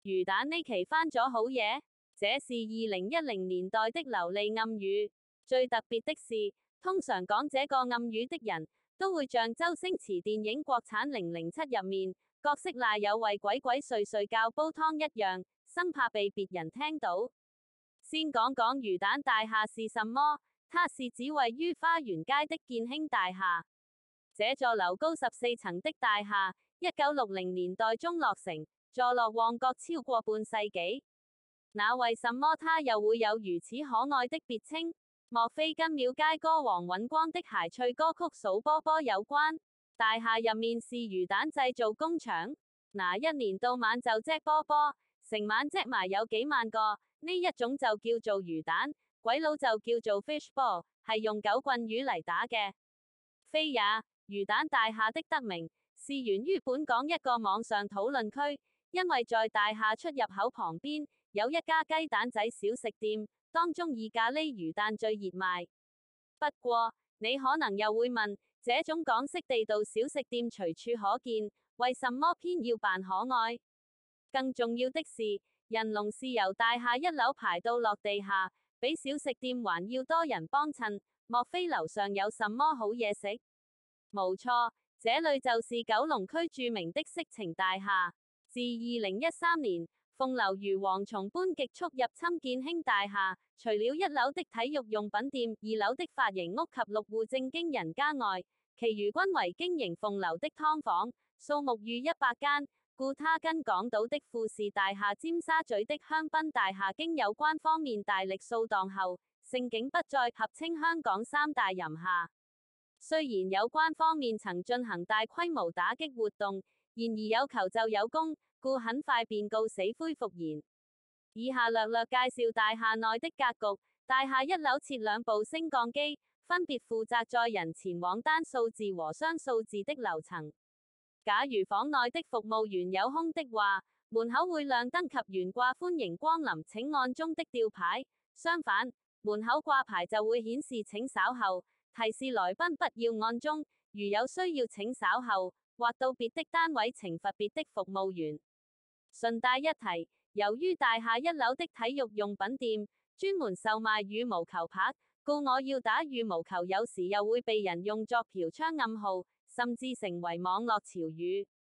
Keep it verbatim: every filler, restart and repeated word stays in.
魚蛋呢期翻咗好嘢，這是二零一零年代的流利暗語。最特別的是，通常講這個暗語的人，都會像周星馳電影國產零零七入面，角色賴有為鬼鬼祟祟教煲湯一樣，生怕被別人聽到。先講講魚蛋大廈是什麼，它是指位於花園街的建興大廈。這座樓高十四層的大廈，一九六零年代中落成，坐落旺角超過半世紀。那為什麼它又會有如此可愛的別稱？莫非跟廟街歌王尹光的諧趣歌曲數波波有關？大廈入面是魚蛋製造工廠，那一年到晚就隻波波，成晚隻埋有幾萬個，呢一種就叫做魚蛋，鬼佬就叫做 fishball， 係用狗棍魚嚟打嘅。非也，魚蛋大廈的得名是源於本港一個網上討論區，因為在大廈出入口旁邊有一家雞蛋仔小食店，當中以咖喱魚蛋最熱賣。不過，你可能又會問，這種港式地道小食店隨處可見，為什麼偏要扮可愛？更重要的是，人龍是由大廈一樓排到落地下，比小食店還要多人幫襯。莫非樓上有什麼好嘢食？無錯，這裏就是九龍區著名的色情大廈。自二零一三年，鳳樓如蝗蟲般極速入侵建興大廈，除了一樓的體育用品店、二樓的髮型屋及六戶正經人家外，其餘均為經營鳳樓的劏房，數目逾一百間，故它跟港島的富士大廈、尖沙咀的香檳大廈經有關方面大力掃蕩後，盛景不再，合稱香港三大淫廈。雖然有關方面曾進行大規模打擊活動，然而有求就有功，故很快便告死灰復燃。以下略略介紹大廈內的格局。大廈一樓設兩部升降機，分別負責載人前往單數字和雙數字的樓層。假如房內的服務員有空的話，門口會亮燈及懸掛歡迎光臨請按鐘的吊牌。相反，門口掛牌就會顯示請稍後，提示來賓不要按鐘，如有需要請稍後，或到別的單位懲罰別的服務員。順帶一提，由於大廈一樓的體育用品店專門售賣羽毛球拍，故我要打羽毛球有時又會被人用作嫖娼暗號，甚至成為網絡潮語。